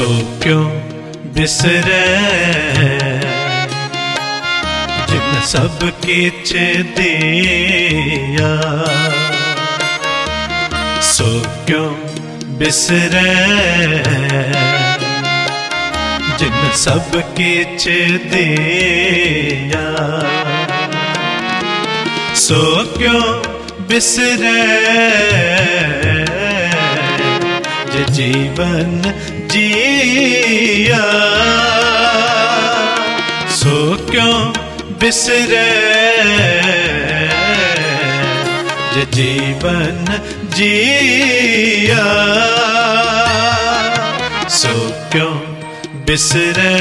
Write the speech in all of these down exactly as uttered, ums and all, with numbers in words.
सो क्यों बिसरे जिन सब किछ दिया, सो क्यों बिसरे जिन सब किछ दिया, सो क्यों बिसरे जे जीवन जिया, सो क्यों बिसरे जे जीवन जिया, सो क्यों बिसरे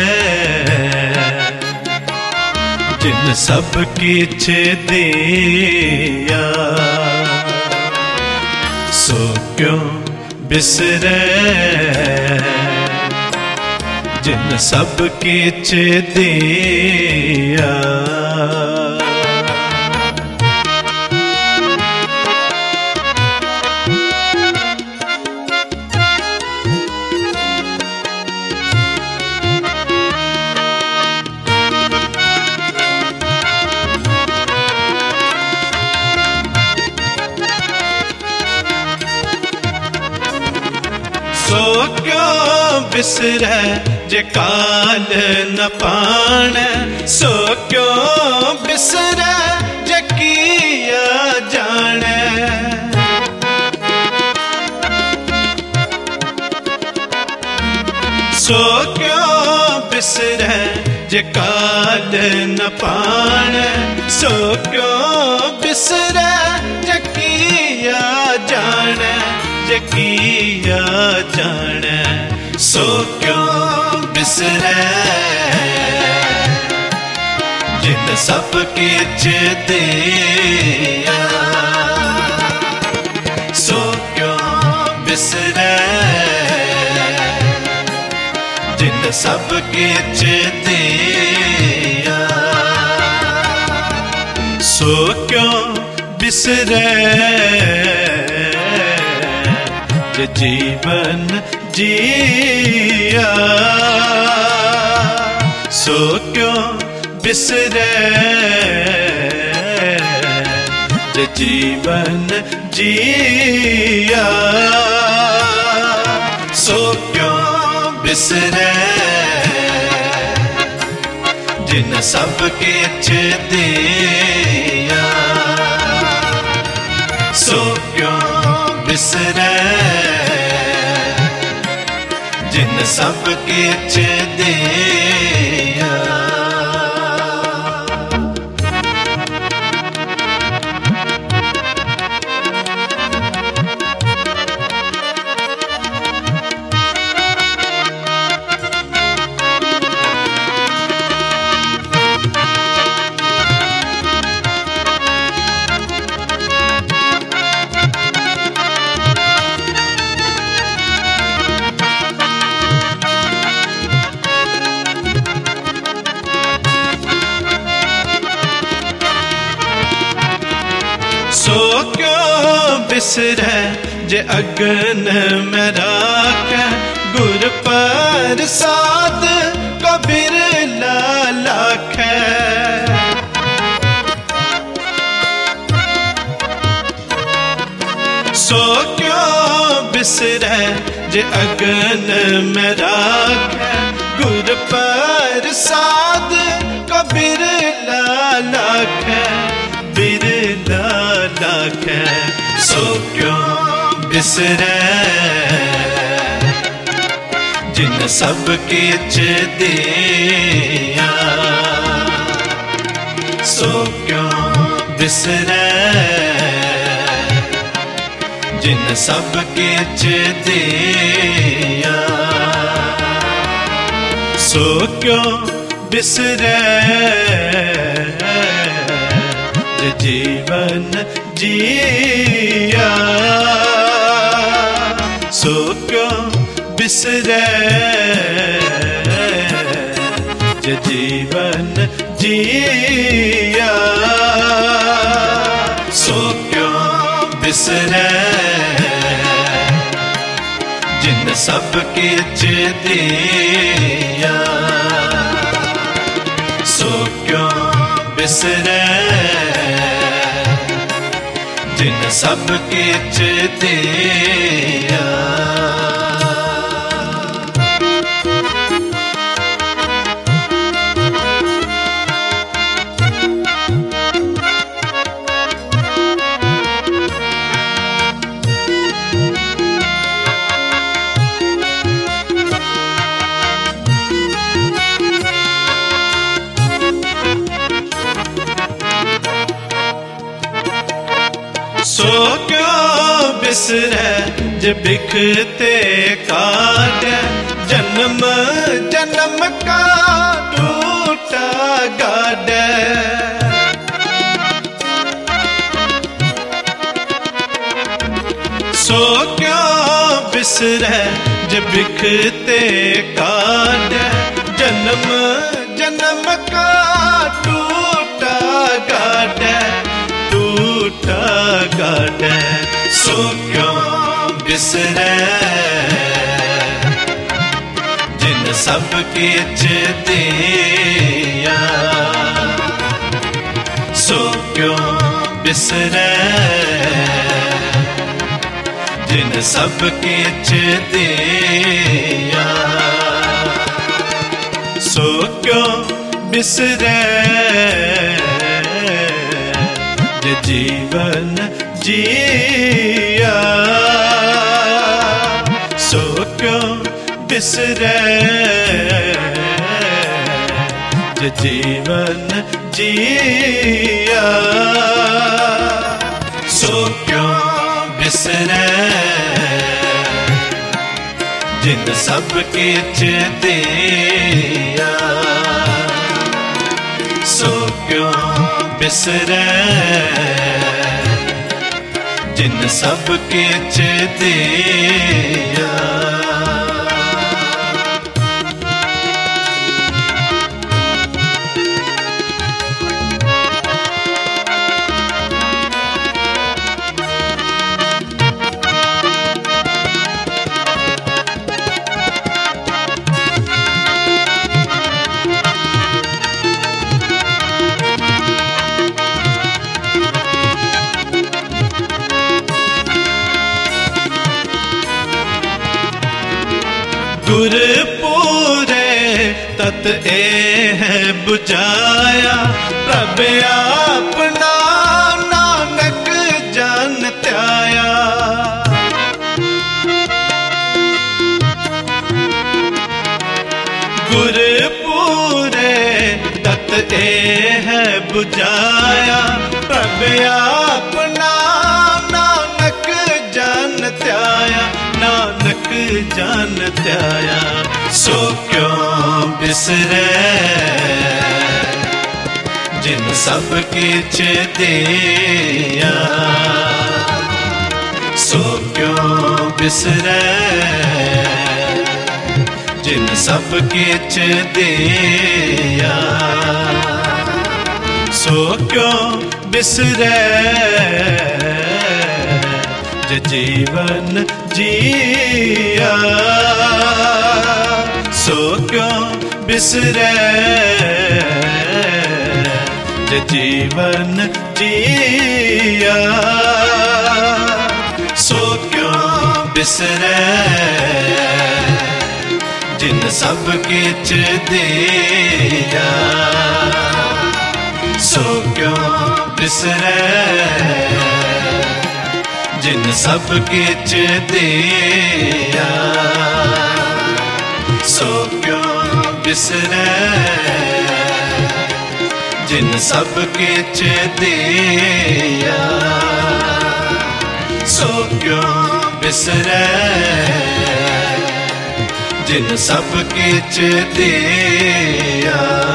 जिन सब किछ दिया, सो क्यों बिसरे जिन सब किछ दिया। सो क्यों बिसरे जे काल न पाणे, सो क्यों बिसरे जे किया जाने, सो क्यों बिसरे जे काल न पाणे, सो क्यों बिसरे जे किया जाने, जे किया जाने, सो क्यों बिसरे जिन सब किछ दिया, सो क्यों बिसरे जिन सब किछ दिया, सो क्यों बिसरे जे जीवन जिया, सो क्यों बिसरे जे जीवन जिया, सो क्यों बिसरे जिन सब किछ दिया, सो क्यों बिसरे जिन सब किछ दिया। सो क्यों बिसरे जे अगन में राखे, गुर प्रसाद को बिरला लाखे, सो क्यों बिसरे जे अगन में राखे, गुर प्रसाद को बिरला लाखे, बिरला लाखे, सो क्यों बिसरे जिन सब किछ दिया, सो क्यों बिसरे जिन सब किछ दिया, सो क्यों बिसरे जे जीवन जिया, सो क्यों बिसरे जे जीवन जिया, सो क्यों बिसरे जिन जिन सब किच दिया, सो क्यों बिसरै जिन सब किच दिया। सो क्यों बिसरै जे बिखते काट, जन्म जन्म का टूटा गाड। सो क्यों बिसरै जे बिखते काट, जन्म जन्म का टूटा गाड टूटा गाड। सो क्यों बिसरै जिन सब किच दिया, सो क्यों बिसरै जिन सब किच दिया। सो क्यों बिसरै जे जीवन जिया, सो क्यों बिसरै जे जीवन जिया। सो क्यों बिसरै जिन सब किच दिया, सो क्यों बिसरै जिन सब किच दिया। गुर पूरे तत ए है बुझाया, प्रभ अपना नानक जान त्याया। गुर पूरे तत ए है बुझाया, प्रभ अपना नानक जान त्याया नानक जान त्याया। सो क्यों बिसरै जिन सब किच दिया, सो क्यों बिसरै जिन सब किच दिया। सो क्यों बिसरै जे जीवन जिया, सो क्यों बिसरै जे जीवन जिया। सो क्यों बिसरै जिन सब किच दिया, सो क्यों बिसरै जिन सब किच दिया। सो क्यों बिसरै जिन सब किच दिया। सो क्यों बिसरै जिन सब किच दिया।